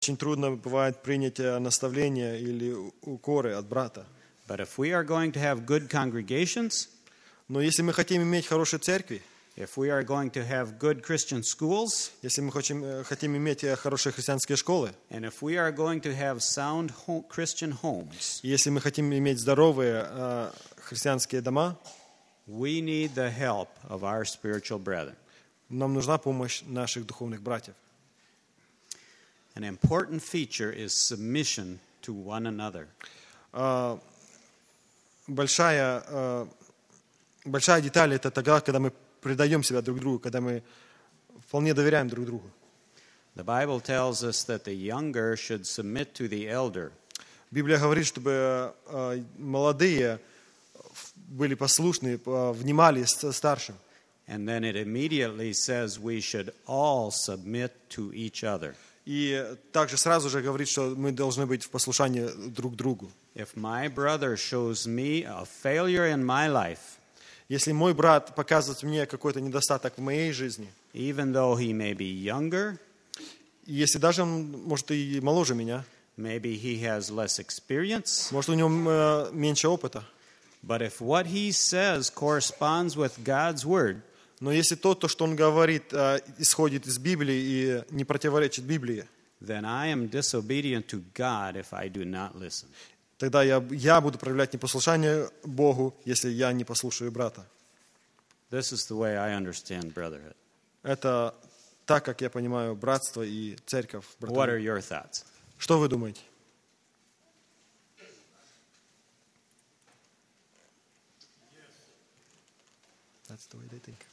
Очень трудно бывает принять наставления или укоры от брата. But if we are going to have good congregations, Но если мы хотим иметь хорошие церкви, if we are going to have good Christian schools, если мы хотим иметь хорошие христианские школы, and if we are going to have sound Christian homes, если мы хотим иметь здоровые христианские дома, we need the help of our spiritual brethren. нам нужна помощь наших духовных братьев. An important feature is submission to one another. Большая деталь — это тогда, когда мы предаем себя друг другу, когда мы вполне доверяем друг другу. The Bible tells us that the younger should submit to the elder. Библия говорит, чтобы молодые были послушны, внимали старшим. And then it immediately says we should all submit to each other. И также сразу же говорит, что мы должны быть в послушании друг другу. If my brother shows me a failure in my life, Если мой брат показывает мне какой-то недостаток в моей жизни, even though he may be younger, если даже он, может, и моложе меня, maybe he has less experience, может, у него меньше опыта, but if what he says corresponds with God's word, но если то, что он говорит, исходит из Библии и не противоречит Библии, then I am disobedient to God if I do not listen. тогда я буду проявлять непослушание Богу, если я не послушаю брата. This is the way I understand brotherhood. Это так, как я понимаю братство и церковь. What are your thoughts? Что вы думаете? That's the way they think.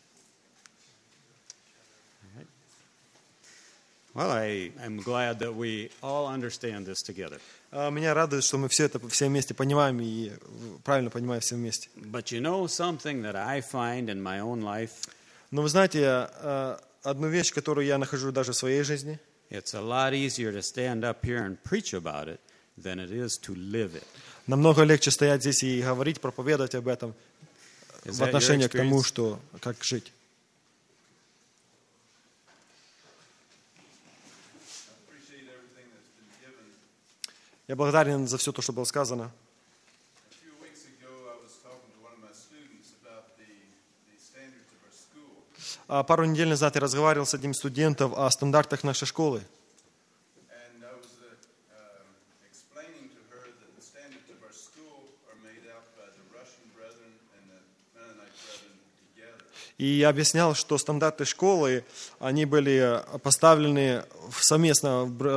Well, I'm glad that we all understand this together. Меня радует, что мы все это все вместе понимаем и правильно понимаем все вместе. But you know something that I find in my own life? Но вы знаете, одну вещь, которую я нахожу даже в своей жизни, It's a lot easier to stand up here and preach about it than it is to live it. намного легче стоять здесь и говорить, проповедовать об этом Is в that your отношении к тому, experience? что как жить. Я благодарен за все то, что было сказано. A few weeks ago, I was talking to one of my students about the standards of our school. Пару недель назад я разговаривал с одним студентом о стандартах нашей школы. And I was explaining to her that the standards of our school are made out by the Russian brethren and the Mennonite brethren together. И я объяснял, что стандарты школы, они были поставлены совместно